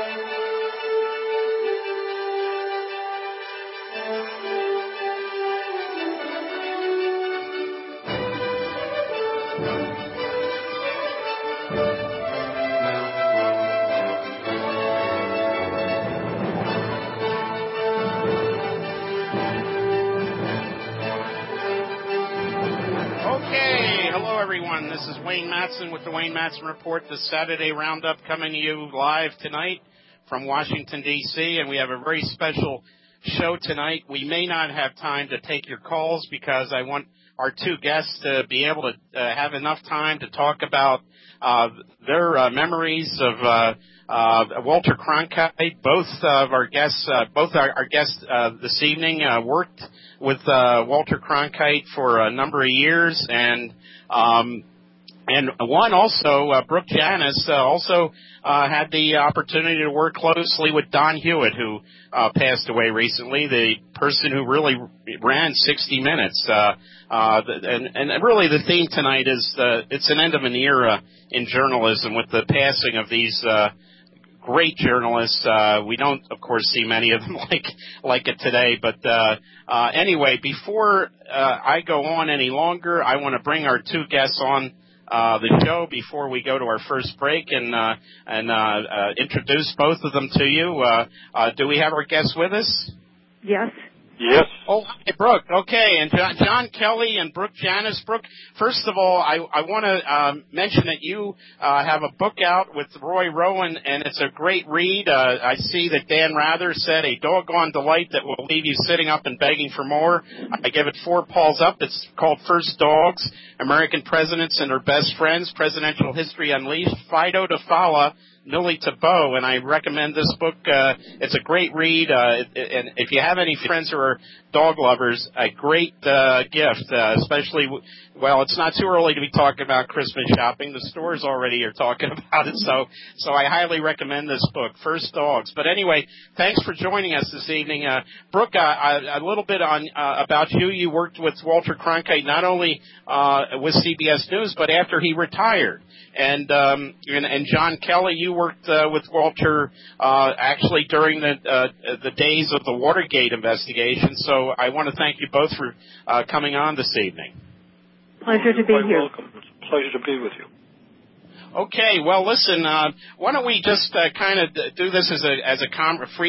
This is Wayne Matson with the Wayne Matson Report, the Saturday Roundup, coming to you live tonight from Washington, D.C., and we have a very special show tonight. We may not have time to take your calls because I want our two guests to be able to have enough time to talk about their memories of Walter Cronkite. Both of our guests, this evening worked with Walter Cronkite for a number of years, and one also, Brooke Janis, also had the opportunity to work closely with Don Hewitt, who passed away recently, the person who really ran 60 Minutes. And really the theme tonight is it's an end of an era in journalism with the passing of these great journalists. We don't, of course, see many of them like it today. But anyway, before I go on any longer, I want to bring our two guests on the show before we go to our first break and introduce both of them to you. Do we have our guests with us? Yes. Yes. Oh, hi, Brooke. Okay, and John Kelly and Brooke Janis. Brooke, first of all, I want to mention that you have a book out with Roy Rowan, and it's a great read. I see that Dan Rather said a doggone delight that will leave you sitting up and begging for more. I give it 4 paws up. It's called First Dogs, American Presidents and Their Best Friends, Presidential History Unleashed, Fido to Fala, Millie to Bo, and I recommend this book. It's a great read, and if you have any friends who are dog lovers, a great gift, especially, well, it's not too early to be talking about Christmas shopping. The stores already are talking about it, so I highly recommend this book, First Dogs. But anyway, thanks for joining us this evening. Brooke, a little bit on about you. You worked with Walter Cronkite not only with CBS News, but after he retired. And John Kelly, you worked with Walter actually during the days of the Watergate investigation. So I want to thank you both for coming on this evening. Pleasure to be here. You're welcome. It's a pleasure to be with you. Okay, well, listen. Why don't we just kind of do this as a free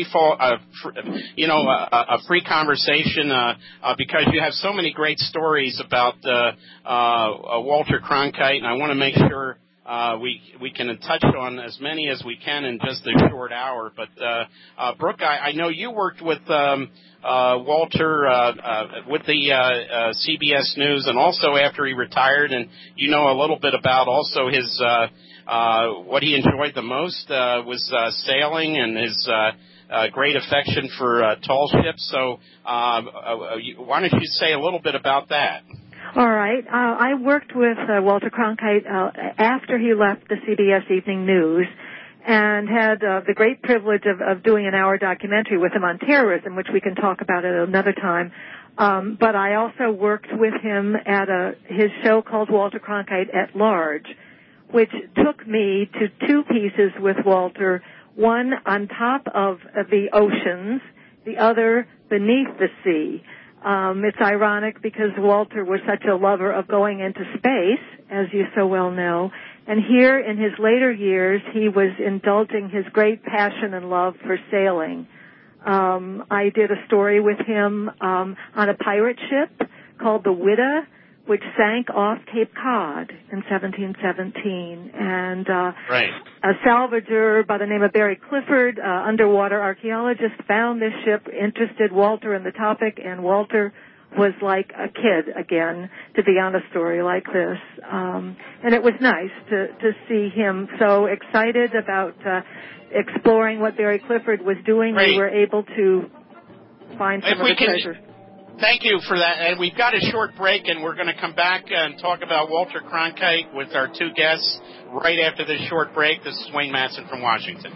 conversation because you have so many great stories about Walter Cronkite, and I want to make sure we can touch on as many as we can in just a short hour. But Brooke, I know you worked with Walter with the CBS News, and also after he retired, and you know a little bit about also his what he enjoyed the most was sailing and his great affection for tall ships. So why don't you say a little bit about that? All right. I worked with Walter Cronkite after he left the CBS Evening News, and had the great privilege of doing an hour documentary with him on terrorism, which we can talk about at another time. But I also worked with him at his show called Walter Cronkite at Large, which took me to 2 pieces with Walter, one on top of the oceans, the other beneath the sea. It's ironic because Walter was such a lover of going into space, as you so well know, and here in his later years he was indulging his great passion and love for sailing. I did a story with him on a pirate ship called the Whydah, which sank off Cape Cod in 1717. And right. A salvager by the name of Barry Clifford, underwater archaeologist, found this ship, interested Walter in the topic, and Walter was like a kid again to be on a story like this. And it was nice to see him so excited about exploring what Barry Clifford was doing. Right. We were able to find some of the treasures. Thank you for that. And we've got a short break, and we're going to come back and talk about Walter Cronkite with our 2 guests right after this short break. This is Wayne Matson from Washington.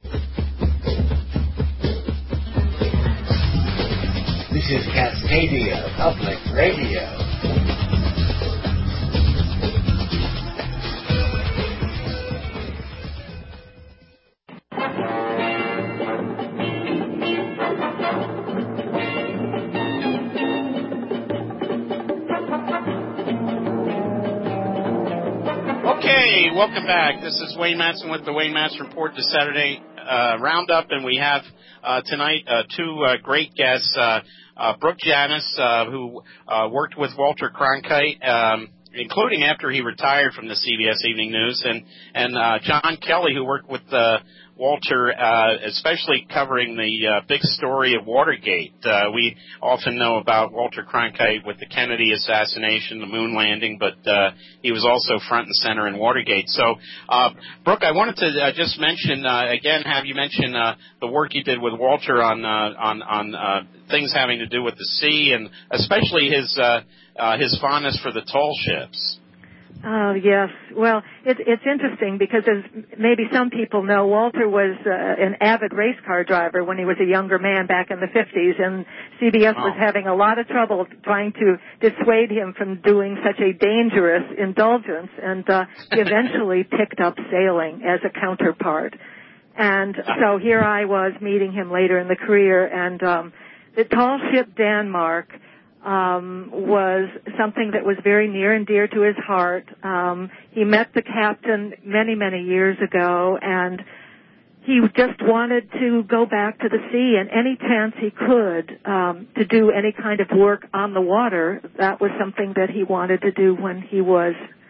This is Cascadia Public Radio. Okay, welcome back. This is Wayne Matson with the Wayne Matson Report, the Saturday Roundup, and we have tonight two great guests, Brooke Janis, who worked with Walter Cronkite, including after he retired from the CBS Evening News, and John Kelly, who worked with Walter, especially covering the big story of Watergate. We often know about Walter Cronkite with the Kennedy assassination, the moon landing, but he was also front and center in Watergate. So, Brooke, I wanted to just mention again, have you mention the work you did with Walter on things having to do with the sea, and especially his fondness for the tall ships. Oh, yes. Well, it's interesting because, as maybe some people know, Walter was an avid race car driver when he was a younger man back in the 50s, and CBS was having a lot of trouble trying to dissuade him from doing such a dangerous indulgence, and he eventually picked up sailing as a counterpart. And so here I was meeting him later in the career, and the tall ship Denmark was something that was very near and dear to his heart. He met the captain many, many years ago, and he just wanted to go back to the sea, and any chance he could to do any kind of work on the water, that was something that he wanted to do when he was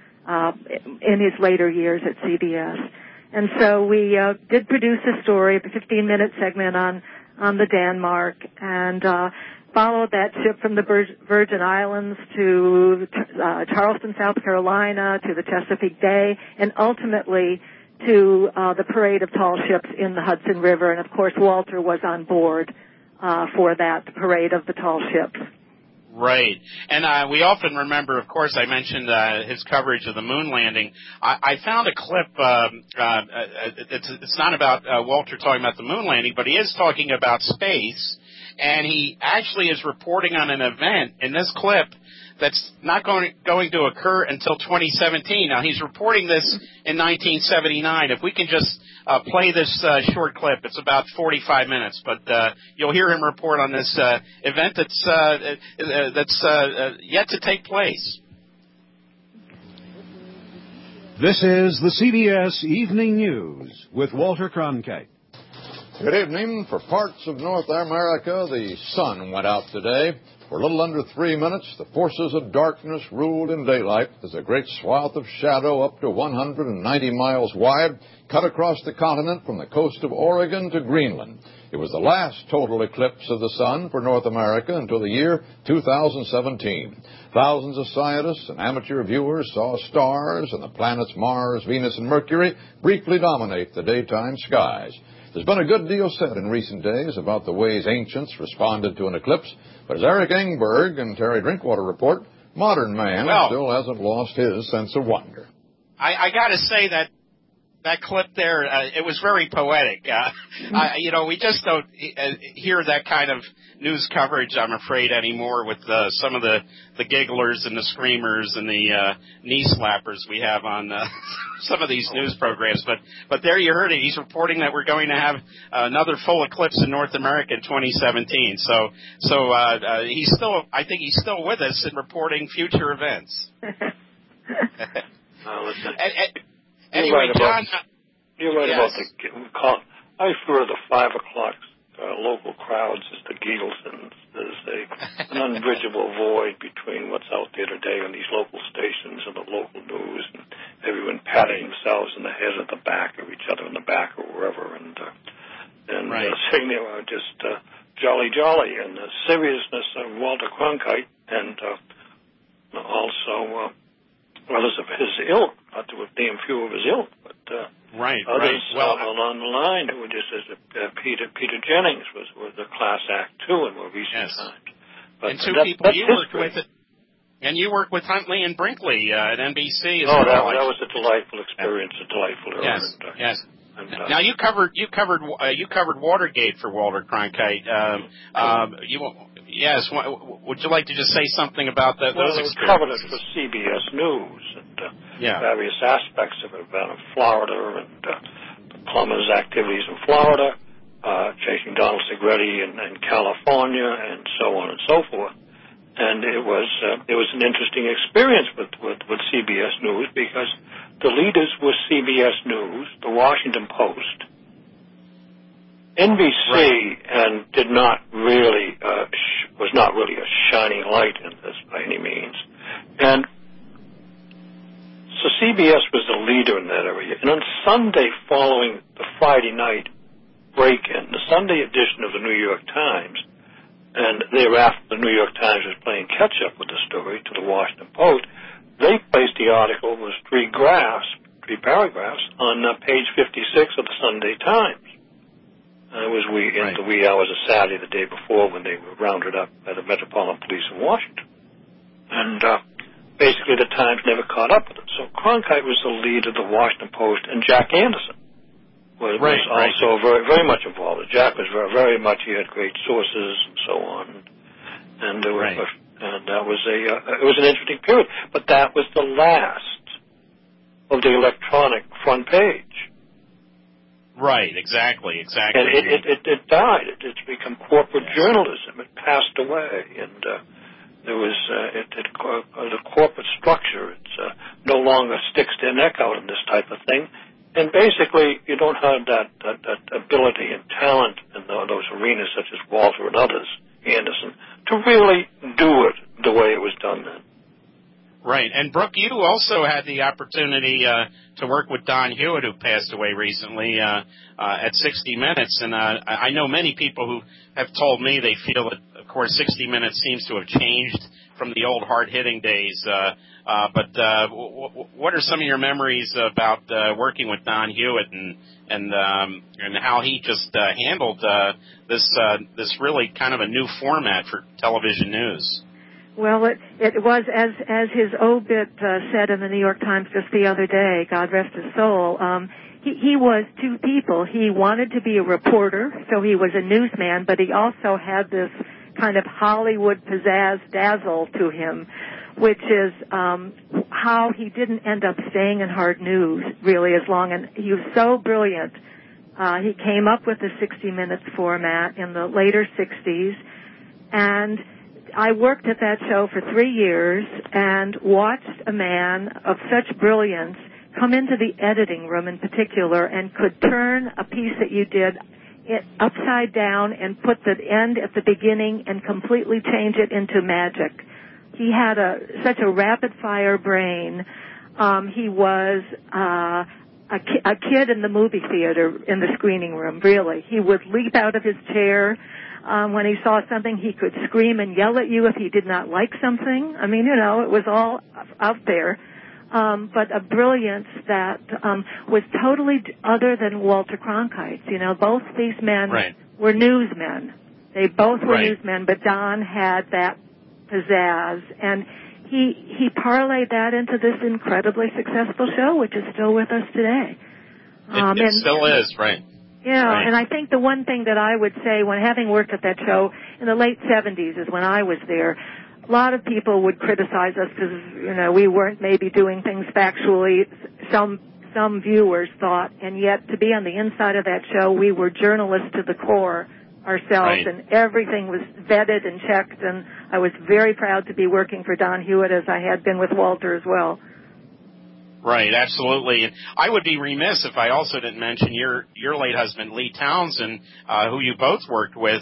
in his later years at CBS. And so we did produce a story, a 15-minute segment on the Denmark, and followed that ship from the Virgin Islands to Charleston, South Carolina, to the Chesapeake Bay, and ultimately to the parade of tall ships in the Hudson River. And, of course, Walter was on board for that parade of the tall ships. Right. And we often remember, of course, I mentioned his coverage of the moon landing. I found a clip. It's not about Walter talking about the moon landing, but he is talking about space. And he actually is reporting on an event in this clip that's not going to occur until 2017. Now, he's reporting this in 1979. If we can just play this short clip, it's about 45 minutes, but you'll hear him report on this event that's yet to take place. This is the CBS Evening News with Walter Cronkite. Good evening. For parts of North America, the sun went out today. For a little under 3 minutes, the forces of darkness ruled in daylight as a great swath of shadow up to 190 miles wide cut across the continent from the coast of Oregon to Greenland. It was the last total eclipse of the sun for North America until the year 2017. Thousands of scientists and amateur viewers saw stars and the planets Mars, Venus, and Mercury briefly dominate the daytime skies. There's been a good deal said in recent days about the ways ancients responded to an eclipse, but as Eric Engberg and Terry Drinkwater report, modern man still hasn't lost his sense of wonder. I got to say that clip there, it was very poetic. We just don't hear that kind of news coverage, I'm afraid, anymore with some of the gigglers and the screamers and the knee slappers we have on some of these news programs. But there you heard it. He's reporting that we're going to have another full eclipse in North America in 2017. So I think he's still with us and reporting future events. Anyway, John, you're right about the call. I prefer the 5 o'clock local crowds as the Beatles, and there's an unbridgeable void between what's out there today on these local stations and the local news, and everyone patting themselves in the head or the back of each other in the back or wherever, and saying they were just jolly, and the seriousness of Walter Cronkite, and also others of his ilk, not to name few of his ilk, but others along the line who were just as Peter Jennings was a class act too in more recent times. But and two people you worked with, and you worked with Huntley and Brinkley at NBC as well. That was a delightful experience, a delightful era. Yes. Now you covered Watergate for Walter Cronkite. Would you like to just say something about those experiences? I covered it for CBS News and various aspects of it about Florida and the plumbers' activities in Florida, chasing Donald Segretti in California, and so on and so forth. And it was an interesting experience with CBS News because the leaders were CBS News, the Washington Post, NBC, and did not really was not really a shining light in this by any means, and so CBS was the leader in that area. And on Sunday following the Friday night break-in, the Sunday edition of the New York Times, and thereafter the New York Times was playing catch-up with the story to the Washington Post, they placed the article, was three paragraphs, on page 56 of the Sunday Times. It was in the wee hours of Saturday, the day before, when they were rounded up by the Metropolitan Police in Washington. And basically the Times never caught up with it. So Cronkite was the lead of the Washington Post, and Jack Anderson was also very, very much involved. Jack was very, very much, he had great sources and so on. And there was and that was it was an interesting period. But that was the last of the electronic front page. Right, exactly. And it died. It's become corporate journalism. It passed away, and there was the corporate structure. It's no longer sticks their neck out in this type of thing, and basically you don't have that ability and talent in those arenas, such as Walter and others, Anderson, to really do it the way it was done then. Right. And, Brooke, you also had the opportunity to work with Don Hewitt, who passed away recently, at 60 Minutes. And I know many people who have told me they feel that, of course, 60 Minutes seems to have changed from the old hard-hitting days. But what are some of your memories about working with Don Hewitt and how he just handled this really kind of a new format for television news? Well, it was, as his obit said in the New York Times just the other day, God rest his soul, he was two people. He wanted to be a reporter, so he was a newsman, but he also had this kind of Hollywood pizzazz-dazzle to him, which is how he didn't end up staying in hard news, really, as long, and he was so brilliant. He came up with the 60 Minutes format in the later 60s, and I worked at that show for 3 years and watched a man of such brilliance come into the editing room in particular and could turn a piece that you did upside down and put the end at the beginning and completely change it into magic. He had such a rapid-fire brain. He was a kid in the movie theater in the screening room, really. He would leap out of his chair. When he saw something, he could scream and yell at you if he did not like something. I mean, it was all out there. But a brilliance that was totally other than Walter Cronkite's. Both these men were newsmen. They both were newsmen, but Don had that pizzazz. And he parlayed that into this incredibly successful show, which is still with us today. It still is, right. Yeah, and I think the one thing that I would say, when having worked at that show in the late 70s is when I was there, a lot of people would criticize us because, we weren't maybe doing things factually, some viewers thought, and yet to be on the inside of that show, we were journalists to the core ourselves, and everything was vetted and checked, and I was very proud to be working for Don Hewitt, as I had been with Walter as well. Right, absolutely. And I would be remiss if I also didn't mention your late husband, Lee Townsend, who you both worked with.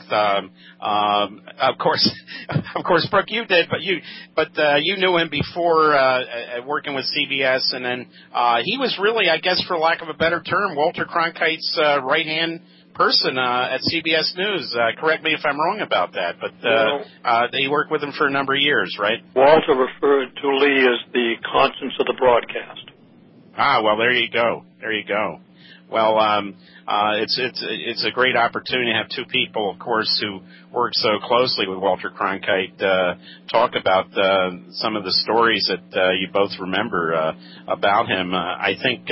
Of course, Brooke, you did, but you knew him before working with CBS, and then he was really, I guess, for lack of a better term, Walter Cronkite's right-hand person at CBS News. Correct me if I'm wrong about that, but they worked with him for a number of years, right? Walter referred to Lee as the conscience of the broadcast. Well, there you go. Well, it's a great opportunity to have two people, of course, who work so closely with Walter Cronkite, talk about some of the stories that you both remember about him. I think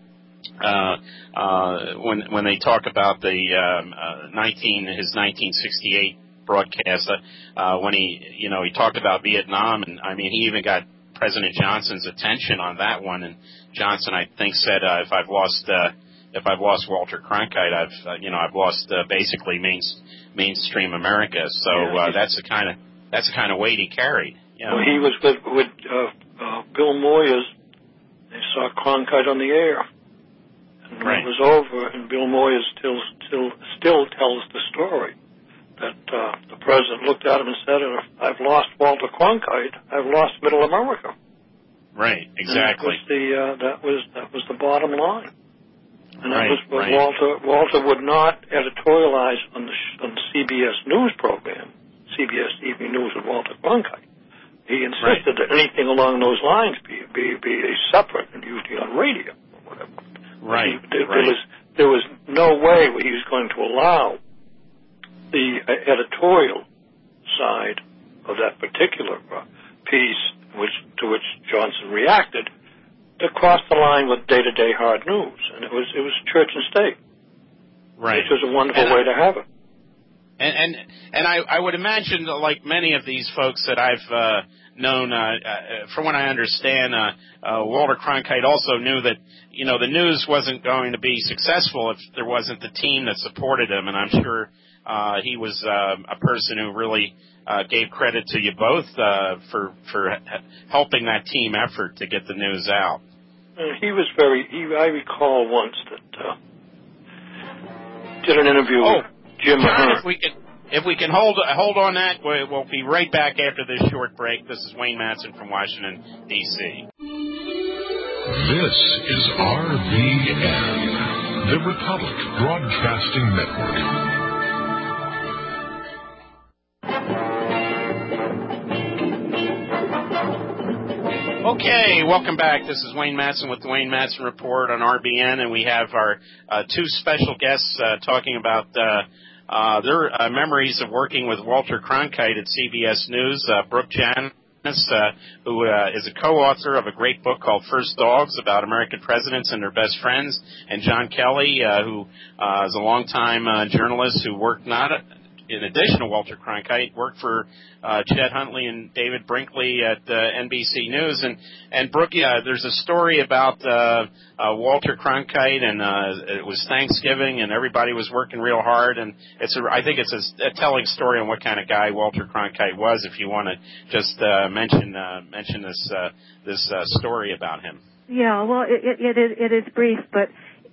when they talk about the his 1968 broadcast, when he talked about Vietnam, and I mean he even got President Johnson's attention on that one, and Johnson, I think, said, if I've lost Walter Cronkite, I've lost basically mainstream America. So that's the kind of weight he carried. Well, he was with Bill Moyers They saw Cronkite on the air. And when it was over, and Bill Moyers still tells the story, that the president looked at him and said, I've lost Walter Cronkite, I've lost Middle America. Right, exactly. And that was the bottom line. And that was what right. Walter would not editorialize on the CBS News program, CBS Evening News with Walter Cronkite. He insisted that anything along those lines be a separate and usually on radio or whatever. Right. There was no way he was going to allow the editorial side of that particular piece, to which Johnson reacted, to cross the line with day-to-day hard news, and it was church and state, right? Which was a wonderful way to have it. And I would imagine that, like many of these folks that I've known, from what I understand, Walter Cronkite also knew that the news wasn't going to be successful if there wasn't the team that supported him, and I'm sure he was a person who really gave credit to you both for helping that team effort to get the news out. He was I recall once that did an interview with Jim Ahern. If we can hold on that, we'll be right back after this short break. This is Wayne Madsen from Washington, D.C. This is RBN, the Republic Broadcasting Network. Okay, welcome back. This is Wayne Madsen with the Wayne Madsen Report on RBN, and we have our two special guests talking about their memories of working with Walter Cronkite at CBS News. Brooke Janis, who is a co-author of a great book called First Dogs about American presidents and their best friends, and John Kelly, who is a longtime journalist who worked in addition to Walter Cronkite, worked for Chet Huntley and David Brinkley at NBC News. And Brooke, there's a story about Walter Cronkite, and it was Thanksgiving, and everybody was working real hard. And I think it's a telling story on what kind of guy Walter Cronkite was. If you want to just mention this story about him. Yeah, well, it is brief, but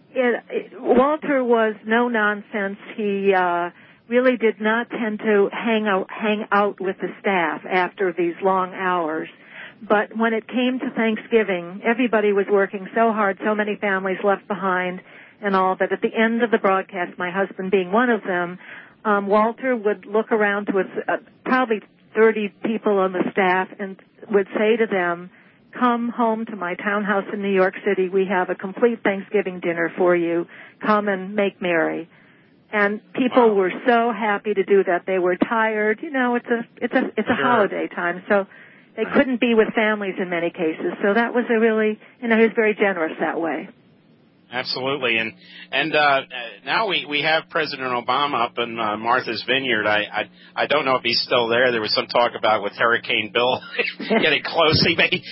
Walter was no nonsense. He really did not tend to hang out with the staff after these long hours. But when it came to Thanksgiving, everybody was working so hard, so many families left behind and all, that at the end of the broadcast, my husband being one of them, Walter would look around to his probably 30 people on the staff and would say to them, "Come home to my townhouse in New York City. We have a complete Thanksgiving dinner for you. Come and make merry." And people were so happy to do that. They were tired. It's a holiday time, so they couldn't be with families in many cases. So that was he was very generous that way. Absolutely, and now we have President Obama up in Martha's Vineyard. I don't know if he's still there. There was some talk about with Hurricane Bill getting close. He may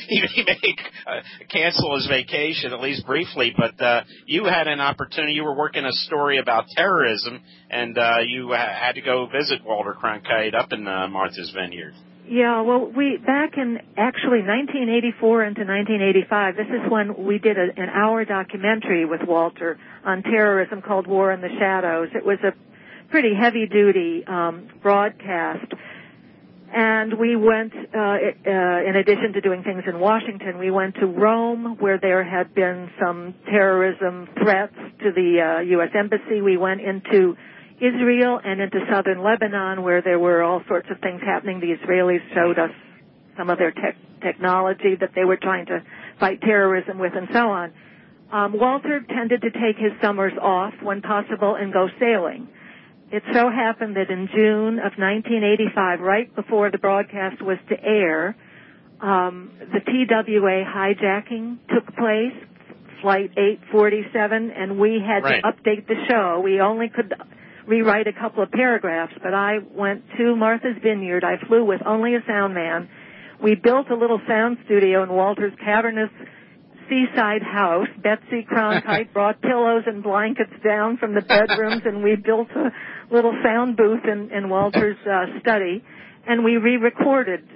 cancel his vacation at least briefly. But you had an opportunity. You were working a story about terrorism, and you had to go visit Walter Cronkite up in Martha's Vineyard. Yeah, well, back in actually 1984 into 1985, this is when we did an hour documentary with Walter on terrorism called War in the Shadows. It was a pretty heavy-duty broadcast. And we went, in addition to doing things in Washington, we went to Rome, where there had been some terrorism threats to the U.S. Embassy. We went into Israel and into southern Lebanon, where there were all sorts of things happening. The Israelis showed us some of their technology that they were trying to fight terrorism with and so on. Walter tended to take his summers off when possible and go sailing. It so happened that in June of 1985, right before the broadcast was to air, the TWA hijacking took place, Flight 847, and we had to update the show. We only could rewrite a couple of paragraphs, but I went to Martha's Vineyard. I flew with only a sound man. We built a little sound studio in Walter's cavernous seaside house. Betsy Cronkite brought pillows and blankets down from the bedrooms, and we built a little sound booth in Walter's study, and we re-recorded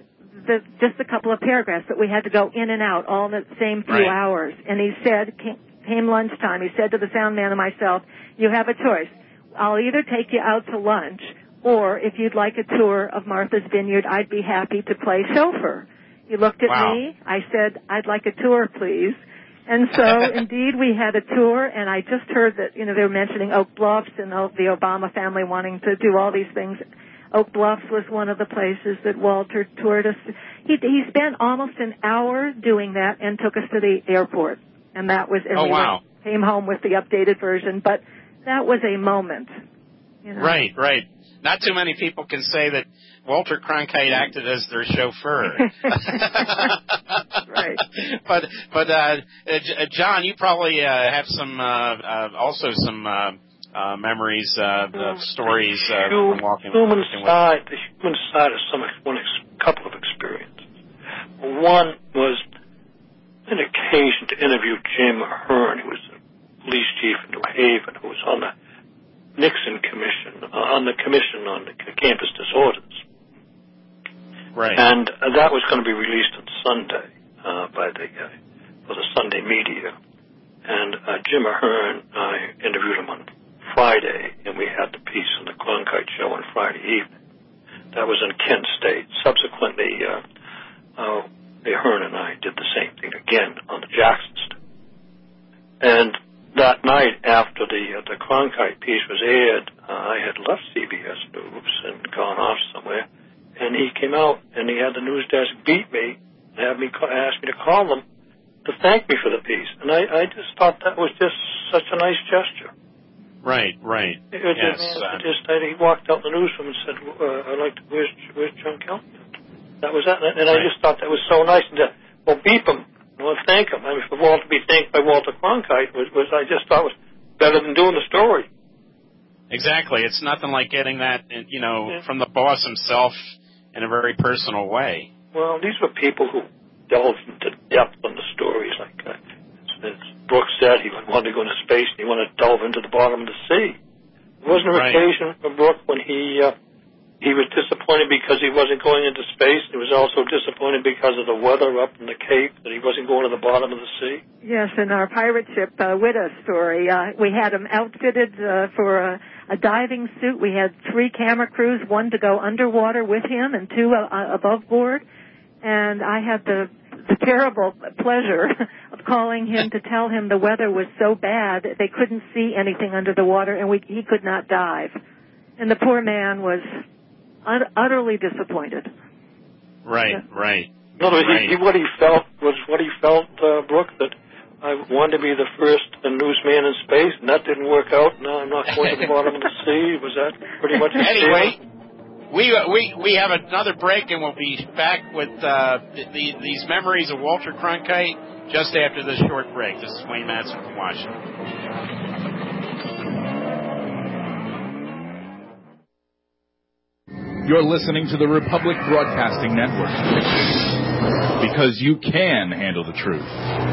just a couple of paragraphs, but we had to go in and out all in the same few hours. And he said, came lunchtime, he said to the sound man and myself, you have a choice. I'll either take you out to lunch, or if you'd like a tour of Martha's Vineyard, I'd be happy to play chauffeur. He looked at me. I said, I'd like a tour, please. And so, indeed, we had a tour, and I just heard that, they were mentioning Oak Bluffs and the Obama family wanting to do all these things. Oak Bluffs was one of the places that Walter toured us. He spent almost an hour doing that and took us to the airport. And that was, came home with the updated version, but that was a moment. Right. Not too many people can say that Walter Cronkite acted as their chauffeur. Right. But John, you probably have some memories of stories from walking. The human side of a couple of experiences. One was an occasion to interview Jim Ahern, who was the police chief in New Haven, who was on the Nixon Commission, on the Commission on the Campus Disorders. Right. And that was going to be released on Sunday for the Sunday media. And Jim Ahern, I interviewed him on Friday, and we had the piece on the Cronkite Show on Friday evening. That was in Kent State. Subsequently, Ahern and I did the same thing again on the Jackson State. And that night, after the Cronkite piece was aired, I had left CBS News and gone off somewhere, and he came out and he had the news desk beat me and asked me to call him to thank me for the piece. And I just thought that was just such a nice gesture. Right. He walked out in the newsroom and said, where's John Kelly? That was that. And I just thought that was so nice. And beep him. I want to thank him. I mean, for Walter to be thanked by Walter Cronkite was I just thought was better than doing the story. Exactly. It's nothing like getting that, from the boss himself in a very personal way. Well, these were people who delved into depth on the stories. Like as Brooks said, he wanted to go into space and he wanted to delve into the bottom of the sea. There wasn't an occasion for Brooks when he was disappointed because he wasn't going into space. He was also disappointed because of the weather up in the Cape, that he wasn't going to the bottom of the sea. Yes, in our pirate ship Widow story, we had him outfitted for a diving suit. We had 3 camera crews, 1 to go underwater with him and 2 above board. And I had the terrible pleasure of calling him to tell him the weather was so bad that they couldn't see anything under the water and he could not dive. And the poor man was utterly disappointed. Right. No, what he felt, Brooke, that I wanted to be the first newsman in space, and that didn't work out. Now I'm not going to the bottom of the sea. Was that pretty much the Anyway, we have another break, and we'll be back with these memories of Walter Cronkite just after this short break. This is Wayne Madsen from Washington. You're listening to the Republic Broadcasting Network, because you can handle the truth.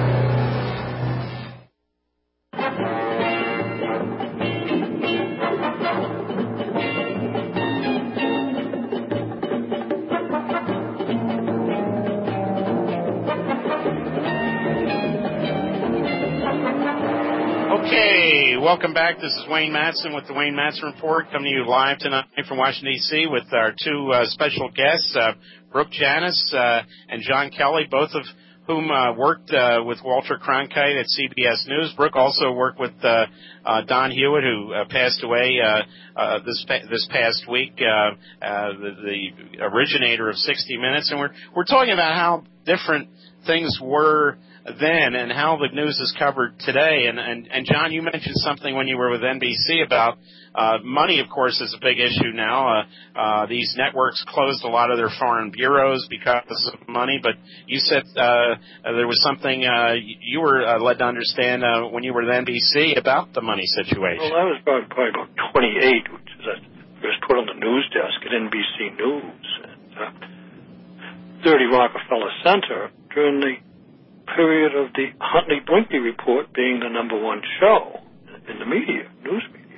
Okay, welcome back. This is Wayne Madsen with the Wayne Madsen Report, coming to you live tonight from Washington, D.C. with our 2 special guests, Brooke Janis and John Kelly, both of whom worked with Walter Cronkite at CBS News. Brooke also worked with Don Hewitt, who passed away this past week, the originator of 60 Minutes. And we're talking about how different things were then and how the news is covered today. And John, you mentioned something when you were with NBC about money, of course, is a big issue now. These networks closed a lot of their foreign bureaus because of money, but you said there was something you were led to understand when you were at NBC about the money situation. Well, I was probably about 28, which is I was put on the news desk at NBC News at 30 Rockefeller Center during the period of the Huntley-Brinkley Report being the #1 show in the media, news media.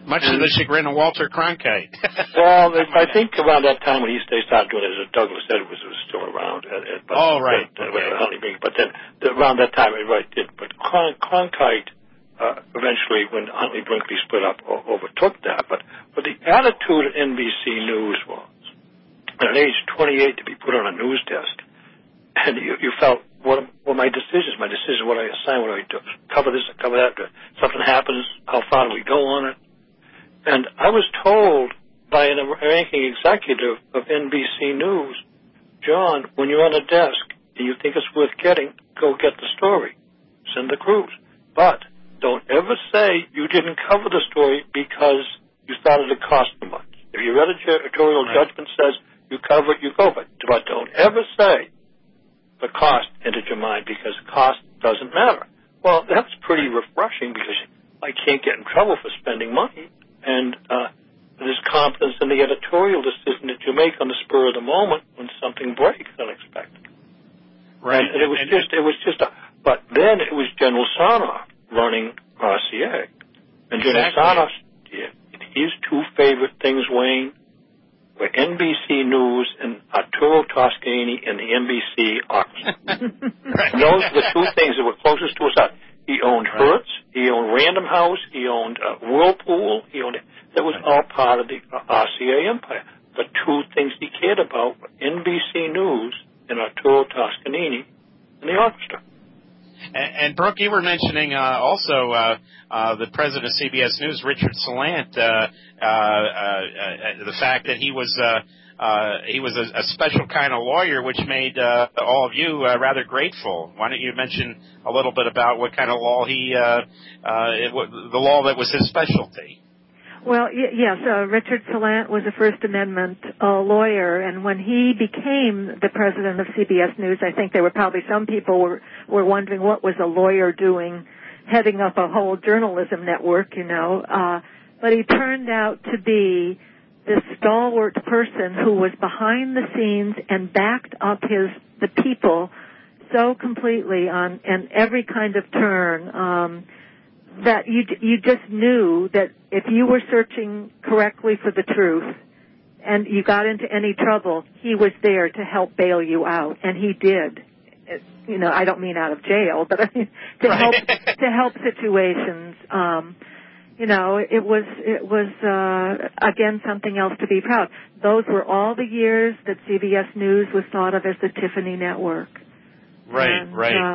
Much to the chagrin of Walter Cronkite. Well, I think around that time when they started doing it, Douglas Edwards was still around. Right. But then around that time, it right did. But Cronkite, eventually, when Huntley Brinkley split up, overtook that. But the attitude at NBC News was, at age 28, to be put on a news desk, and you felt, what are my decisions? My decisions, what do I assign? What do I do? Cover this or cover that? Something happens, how far do we go on it? And I was told by a ranking executive of NBC News, John, when you're on a desk and you think it's worth getting, go get the story. Send the crews. But don't ever say you didn't cover the story because you thought it would cost too much. If your editorial judgment says you cover it, you go. But don't ever say the cost entered your mind, because cost doesn't matter. Well, that's pretty refreshing, because I can't get in trouble for spending money. And there's confidence in the editorial decision that you make on the spur of the moment when something breaks unexpectedly. Right. And but then it was General Sarnoff running RCA. And General Sarnoff, his two favorite things, Wayne, were NBC News and Arturo Toscanini and the NBC Orchestra. And those were the two things that were closest to us. He owned Hertz, he owned Random House, he owned Whirlpool, that was all part of the RCA empire. The two things he cared about were NBC News and Arturo Toscanini and the orchestra. And Brooke, you were mentioning also the president of CBS News, Richard Salant, the fact that he was a special kind of lawyer, which made all of you rather grateful. Why don't you mention a little bit about what kind of law the law that was his specialty? Well, yes, Richard Salant was a First Amendment lawyer, and when he became the president of CBS News, I think there were probably some people were wondering what was a lawyer doing heading up a whole journalism network, but he turned out to be this stalwart person who was behind the scenes and backed up the people so completely on every kind of turn, that you just knew that if you were searching correctly for the truth and you got into any trouble, he was there to help bail you out, and he did. I don't mean out of jail, but I mean to help situations. It was again something else to be proud. Those were all the years that CBS News was thought of as the Tiffany Network. Right.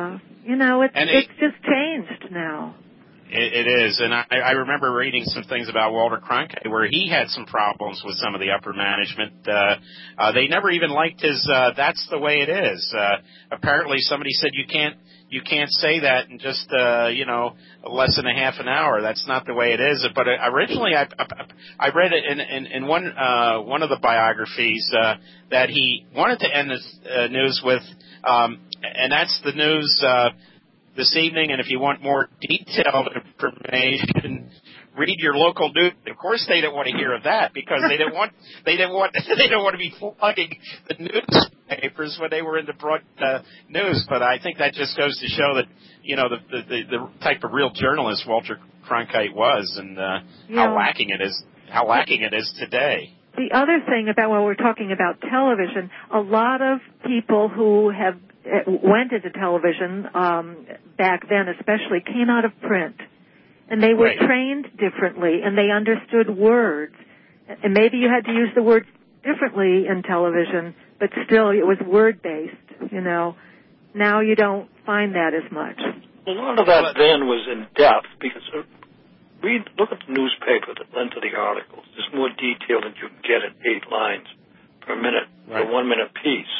It's just changed now. It is, and I remember reading some things about Walter Cronkite where he had some problems with some of the upper management. They never even liked his "that's the way it is." Apparently, somebody said you can't say that in just less than a half an hour. That's not the way it is. But originally, I read it in one of the biographies that he wanted to end this news with, and that's the news. This evening, and if you want more detailed information, read your local news. Of course, they didn't want to hear of that because they don't want to be flooding the newspapers when they were in the broad news. But I think that just goes to show that the type of real journalist Walter Cronkite was, and how lacking it is today. The other thing about when we're talking about television, a lot of people who went into television back then especially came out of print, and they were trained differently, and they understood words, and maybe you had to use the words differently in television, but still it was word-based. Now you don't find that as much. A lot of that then was in depth, because look at the newspaper that lent to the articles. There's more detail than you can get in 8 lines per minute, for 1 minute piece.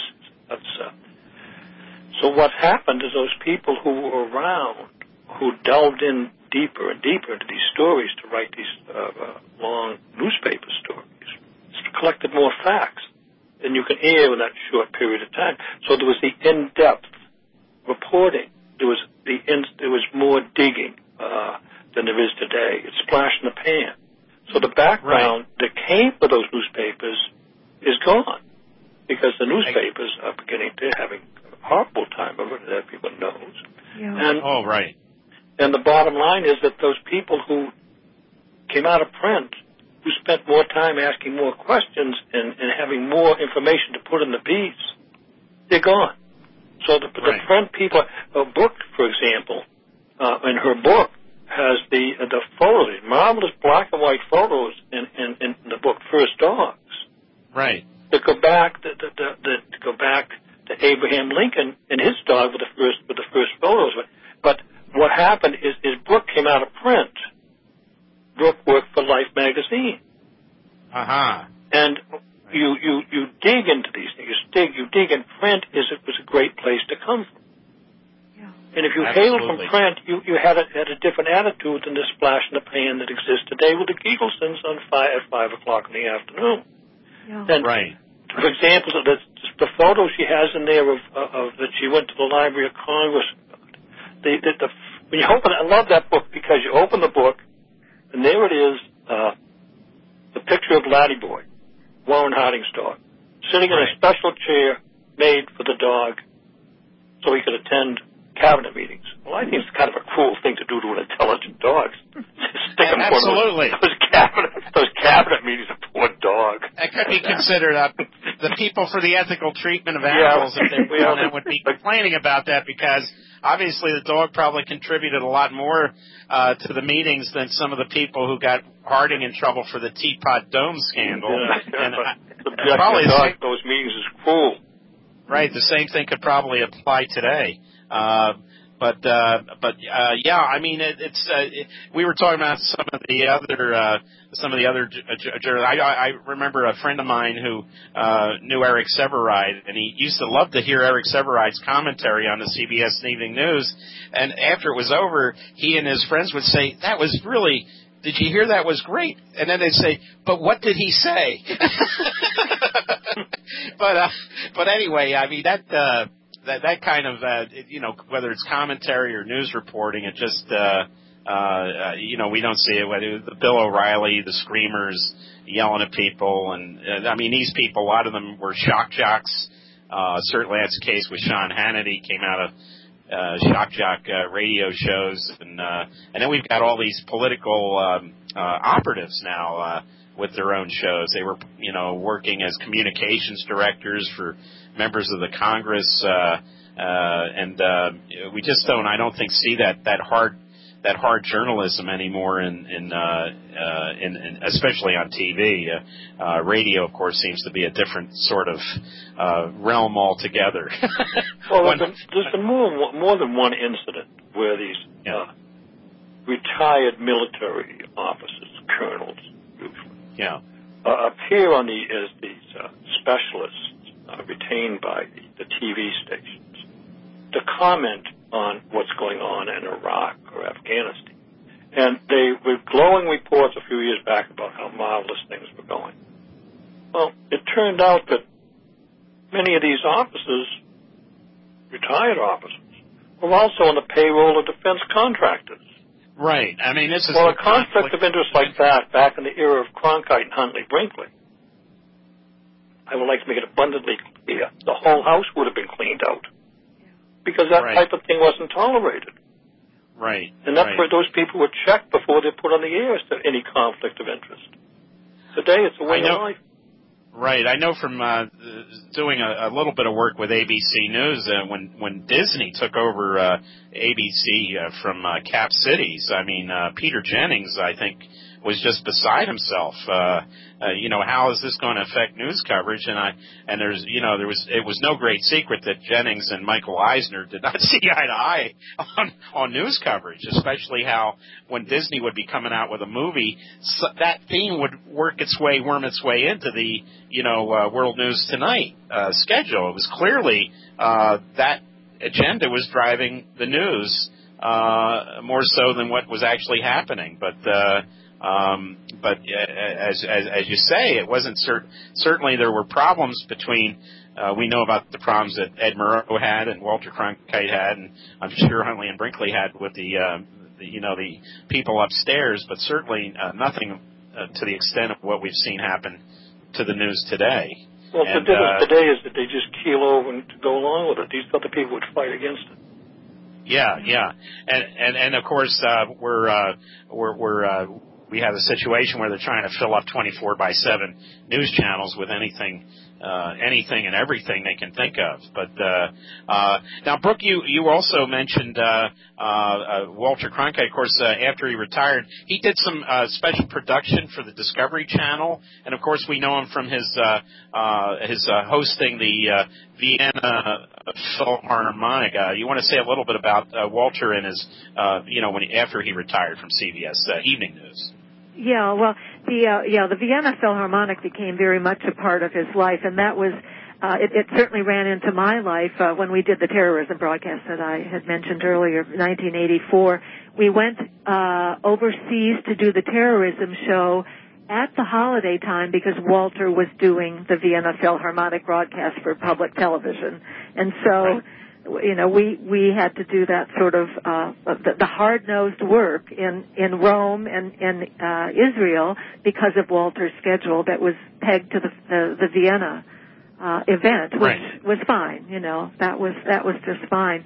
So what happened is those people who were around, who delved in deeper and deeper into these stories to write these long newspaper stories, collected more facts than you can air in that short period of time. So there was the in-depth reporting. There was more digging than there is today. It's splash in the pan. So the background that came for those newspapers is gone, because the newspapers are they're having a horrible time of it, that everyone knows. Yeah. And the bottom line is that those people who came out of print, who spent more time asking more questions and having more information to put in the piece, they're gone. So the print people, Brooke, for example, in her book, has the photos, marvelous black and white photos in the book First Dogs. Right. That go back to Abraham Lincoln and his dog with the first photos. But what happened is Brooke came out of print. Brooke worked for Life magazine. And you dig into these things. You dig, and print was a great place to come from. And if you hailed from print, you had a different attitude than the splash in the pan that exists today with the Giegelsons at 5 o'clock in the afternoon. Yeah. And for example, the photo she has in there of that she went to the Library of Congress. When you open it, I love that book because you open the book, and there it is, the picture of Laddie Boy, Warren Harding's dog, sitting in a special chair made for the dog so he could attend cabinet meetings. Well, I think it's kind of a cruel thing to do to an intelligent dog. Absolutely. Those cabinet meetings, a poor dog. That could be considered the people for the ethical treatment of animals, if they would be complaining about that, because obviously the dog probably contributed a lot more to the meetings than some of the people who got Harding in trouble for the Teapot Dome scandal. And probably those meetings is cruel. Right, the same thing could probably apply today. But yeah, I mean, we were talking about some of the other I remember a friend of mine who knew Eric Sevareid, and he used to love to hear Eric Sevareid's commentary on the CBS Evening News. And after it was over, he and his friends would say, "That was really. Did you hear that was great?" And then they'd say, "But what did he say?" But anyway, I mean that kind of whether it's commentary or news reporting, it just we don't see it. Whether the Bill O'Reilly, the screamers yelling at people, and I mean these people, a lot of them were shock jocks. Certainly that's the case with Sean Hannity, came out of shock jock radio shows, and then we've got all these political operatives now with their own shows. They were working as communications directors for members of the Congress, and we just don't. I don't think see that hard journalism anymore in especially on TV. Radio, of course, seems to be a different sort of realm altogether. Well, there's been more than one incident where these retired military officers, colonels, appear on as these specialists retained by the TV stations to comment on what's going on in Iraq or Afghanistan. And they were glowing reports a few years back about how marvelous things were going. Well, it turned out that many of these officers, retired officers, were also on the payroll of defense contractors. Right. I mean, this is a conflict of interest like that back in the era of Cronkite and Huntley Brinkley. I would like to make it abundantly clear the whole house would have been cleaned out because that type of thing wasn't tolerated. Right. And that's where those people were checked before they put on the air as to any conflict of interest. Today, it's a way of life. Right. I know from doing a little bit of work with ABC News, when Disney took over ABC from Cap Cities, I mean, Peter Jennings, I think, was just beside himself. How is this going to affect news coverage? And it was no great secret that Jennings and Michael Eisner did not see eye to eye on news coverage, especially how when Disney would be coming out with a movie, that theme would worm its way into the World News Tonight schedule. It was clearly that agenda was driving the news more so than what was actually happening, but as you say, it wasn't certainly there were problems between. We know about the problems that Ed Murrow had and Walter Cronkite had, and I'm sure Huntley and Brinkley had with the people upstairs, but certainly nothing to the extent of what we've seen happen to the news today. Well, the difference today is that they just keel over and go along with it. These other people would fight against it. Yeah, and of course we're we have a situation where they're trying to fill up 24/7 news channels with anything and everything they can think of. But now, Brooke, you also mentioned Walter Cronkite. Of course, after he retired, he did some special production for the Discovery Channel, and of course, we know him from his hosting the Vienna Philharmonic. You want to say a little bit about Walter and his, after he retired from CBS Evening News? Yeah, well, the Vienna Philharmonic became very much a part of his life, and that was it certainly ran into my life when we did the terrorism broadcast that I had mentioned earlier, 1984. We went overseas to do the terrorism show at the holiday time because Walter was doing the Vienna Philharmonic broadcast for public television, and so. We had to do that sort of the hard-nosed work in Rome and in Israel because of Walter's schedule that was pegged to the Vienna event, which was fine. That was just fine.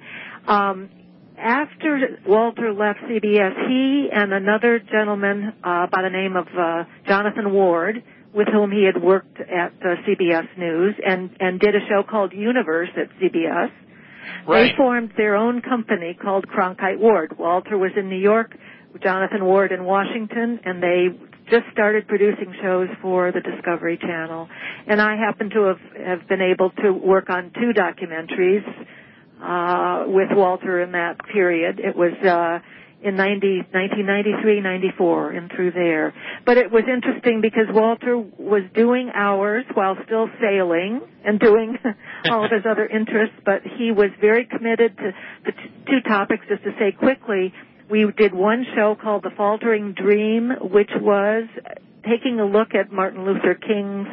After Walter left CBS, he and another gentleman by the name of Jonathan Ward, with whom he had worked at CBS News and did a show called Universe at CBS. They formed their own company called Cronkite Ward. Walter was in New York, Jonathan Ward in Washington, and they just started producing shows for the Discovery Channel. And I happen to have been able to work on 2 documentaries with Walter in that period. It was in 1993, 94, and through there. But it was interesting because Walter was doing hours while still sailing and doing all of his other interests, but he was very committed to the 2 topics. Just to say quickly, we did one show called The Faltering Dream, which was taking a look at Martin Luther King's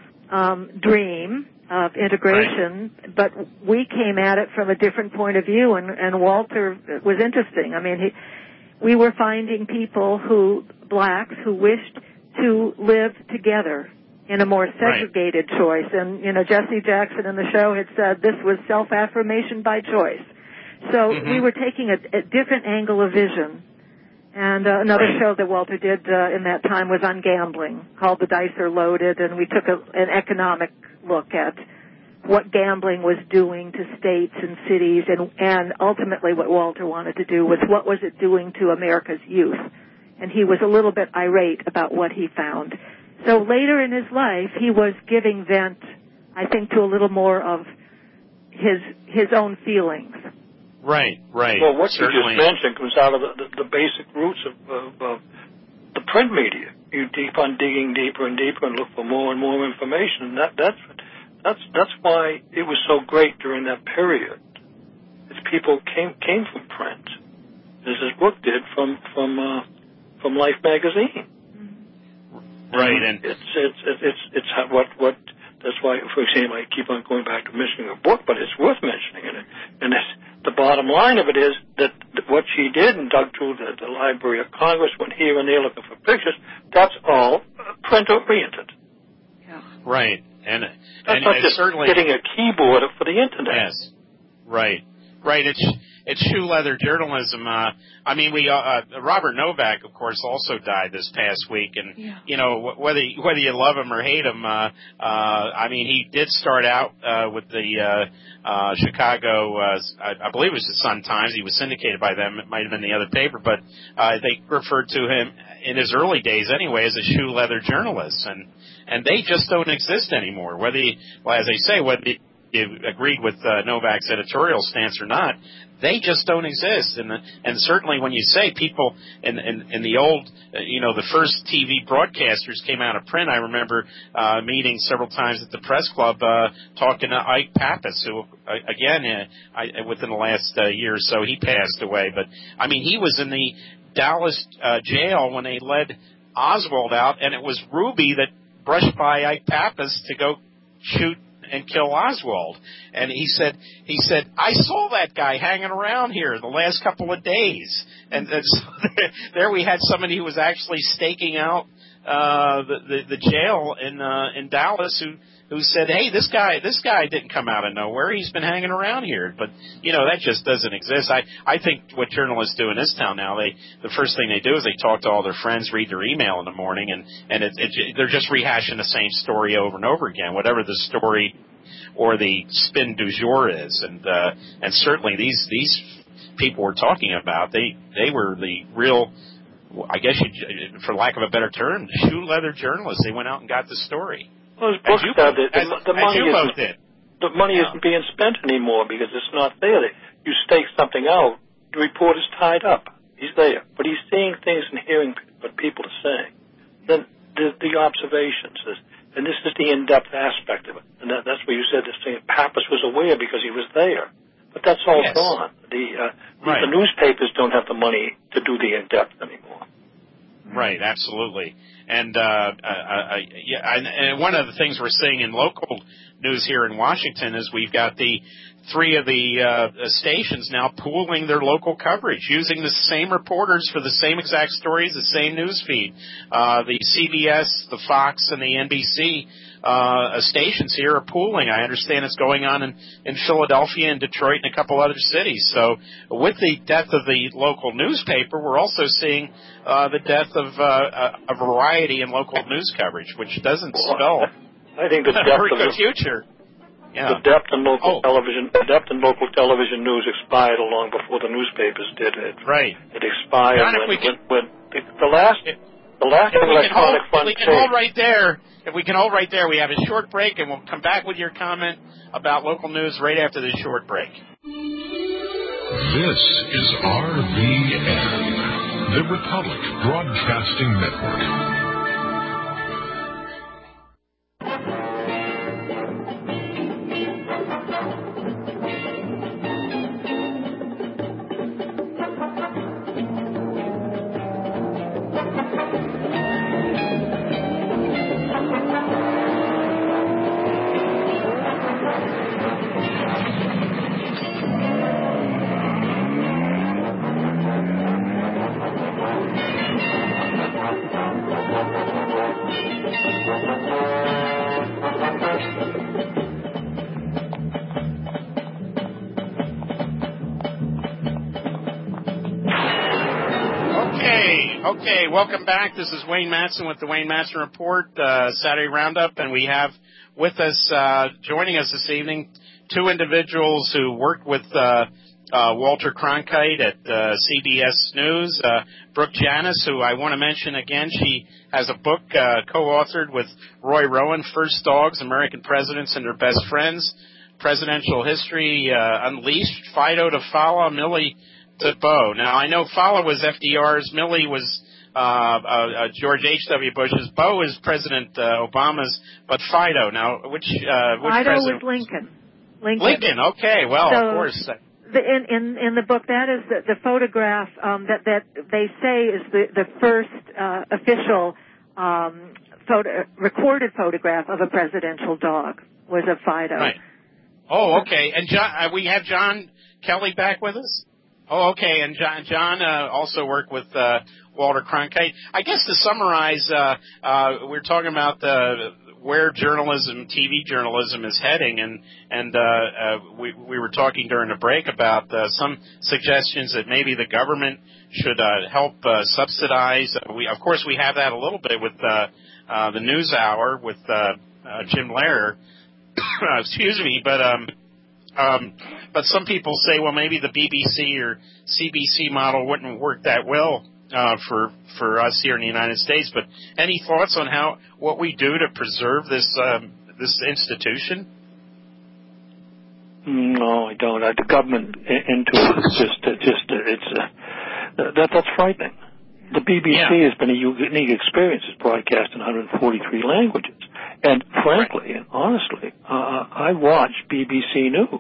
dream of integration, but we came at it from a different point of view, and Walter was interesting. I mean, we were finding people blacks who wished to live together in a more segregated choice. And, Jesse Jackson in the show had said this was self-affirmation by choice. So we were taking a different angle of vision. And another show that Walter did in that time was on gambling, called The Dice Are Loaded, and we took an economic look at what gambling was doing to states and cities, and ultimately what Walter wanted to do was what was it doing to America's youth. And he was a little bit irate about what he found. So later in his life, he was giving vent, I think, to a little more of his own feelings. Right. Well, what you just mentioned comes out of the basic roots of the print media. You keep on digging deeper and deeper and look for more and more information. That's why it was so great during that period. Is people came from print, as his book did from Life magazine. Right, and it's what. That's why, for example, I keep on going back to mentioning a book, but it's worth mentioning it. And the bottom line of it is that what she did and dug through the Library of Congress, went here and there looking for pictures, that's all print-oriented. Yeah. Right. And not just certainly getting a keyboard for the Internet. Yes. Right. It's shoe leather journalism. Robert Novak, of course, also died this past week, and whether you love him or hate him, he did start out with the Chicago, I believe it was the Sun-Times. He was syndicated by them. It might have been the other paper, but they referred to him in his early days anyway as a shoe leather journalist, and they just don't exist anymore. Whether you agreed with Novak's editorial stance or not, they just don't exist. And certainly when you say people in the old, the first TV broadcasters came out of print, I remember meeting several times at the press club talking to Ike Pappas, who, again, within the last year or so, he passed away. But, he was in the Dallas jail when they led Oswald out, and it was Ruby that brushed by Ike Pappas to go shoot and kill Oswald. And he said, I saw that guy hanging around here the last couple of days. And so there we had somebody who was actually staking out the jail in Dallas who said, hey, this guy didn't come out of nowhere. He's been hanging around here. But, that just doesn't exist. I think what journalists do in this town now, the first thing they do is they talk to all their friends, read their email in the morning, and they're just rehashing the same story over and over again, whatever the story or the spin du jour is. And certainly these people we're talking about, they were the real, I guess, for lack of a better term, shoe leather journalists. They went out and got the story. Well, the money isn't being spent anymore because it's not there. You stake something out, the reporter's tied up. He's there, but he's seeing things and hearing what people are saying. Then the observations, and this is the in-depth aspect of it. And that's where you said this thing. Pappas was aware because he was there, but that's all gone. The newspapers don't have the money to do the in-depth anymore. Right, absolutely. And and one of the things we're seeing in local news here in Washington is we've got the three of the stations now pooling their local coverage, using the same reporters for the same exact stories, the same news feed. The CBS, the Fox, and the NBC stations here are pooling. I understand it's going on in Philadelphia and Detroit and a couple other cities. So with the death of the local newspaper, we're also seeing the death of a variety in local news coverage, which doesn't spell I think the depth a very of good future. Yeah. The depth in local television news expired long before the newspapers did it. Right. It expired John, when the last electronic fund. We can hold right there. If we can hold right there, we have a short break, and we'll come back with your comment about local news right after this short break. This is RBN, the Republic Broadcasting Network. Okay, welcome back. This is Wayne Matson with the Wayne Matson Report, Saturday Roundup, and we have with us, joining us this evening, two individuals who worked with Walter Cronkite at CBS News. Brooke Janis, who I want to mention again, she has a book co-authored with Roy Rowan, First Dogs, American Presidents and Their Best Friends, Presidential History Unleashed, Fido to Fala, Millie to Bo. Now, I know Fala was FDR's, Millie was George H.W. Bush's, Bo is President Obama's, but Fido, now, which Fido president? was Lincoln. Lincoln, okay, well, so, of course. In the book, that is the photograph that they say is the first official recorded photograph of a presidential dog was of Fido. Right. Oh, okay. And John, we have John Kelly back with us? Oh, okay. And John also worked with Walter Cronkite. I guess to summarize, we're talking about where journalism, TV journalism, is heading, and we were talking during the break about some suggestions that maybe the government should help subsidize. Of course, we have that a little bit with the NewsHour with Jim Lehrer. Excuse me, but some people say, well, maybe the BBC or CBC model wouldn't work that well for us here in the United States. But any thoughts on what we do to preserve this institution? No, I don't. The government into it is that's frightening. The BBC has been a unique experience. It's broadcast in 143 languages. And frankly and honestly, I watch BBC News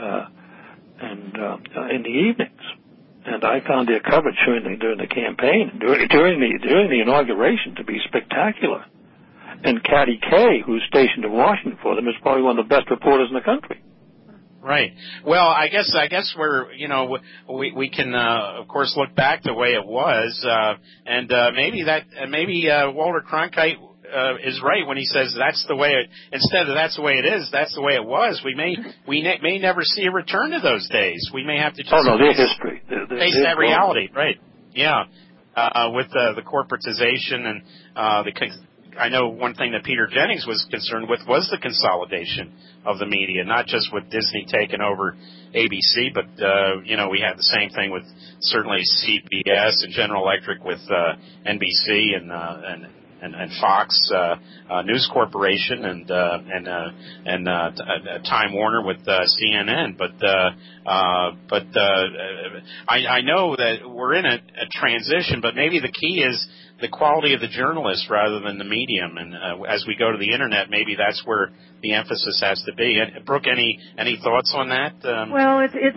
in the evenings, and I found their coverage during the campaign, during the inauguration, to be spectacular. And Katty Kay, who's stationed in Washington for them, is probably one of the best reporters in the country. Right. Well, I guess we're, we can of course look back the way it was, and maybe Walter Cronkite is right when he says that's the way it, instead of that's the way it is, that's the way it was. We may never see a return to those days. We may have to just they're history. Face that reality, right? Yeah. With the corporatization and I know one thing that Peter Jennings was concerned with was the consolidation of the media, not just with Disney taking over ABC, but we had the same thing with certainly CBS and General Electric with NBC and Fox News Corporation and Time Warner with CNN. But I know that we're in a transition, but maybe the key is the quality of the journalist rather than the medium. And as we go to the internet, maybe that's where the emphasis has to be. Brooke, any thoughts on that? Well,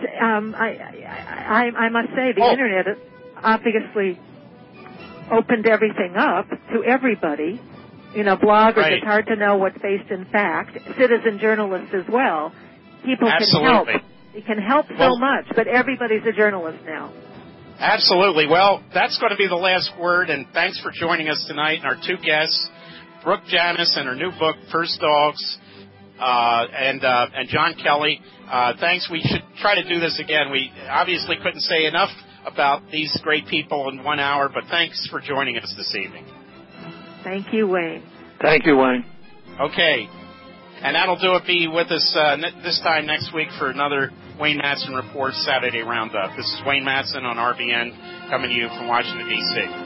I must say the internet obviously opened everything up to everybody. Bloggers, right. It's hard to know what's based in fact. Citizen journalists as well. People Absolutely. can help. It can help so much, but everybody's a journalist now. Absolutely. Well, that's going to be the last word, and thanks for joining us tonight. And our two guests, Brooke Janis and her new book, First Dogs, and John Kelly. Thanks. We should try to do this again. We obviously couldn't say enough about these great people in 1 hour, but thanks for joining us this evening. Thank you, Wayne. Thank you, Wayne. Okay. And that'll do it. Be with us this time next week for another Wayne Madsen Report Saturday Roundup. This is Wayne Madsen on RBN coming to you from Washington, D.C.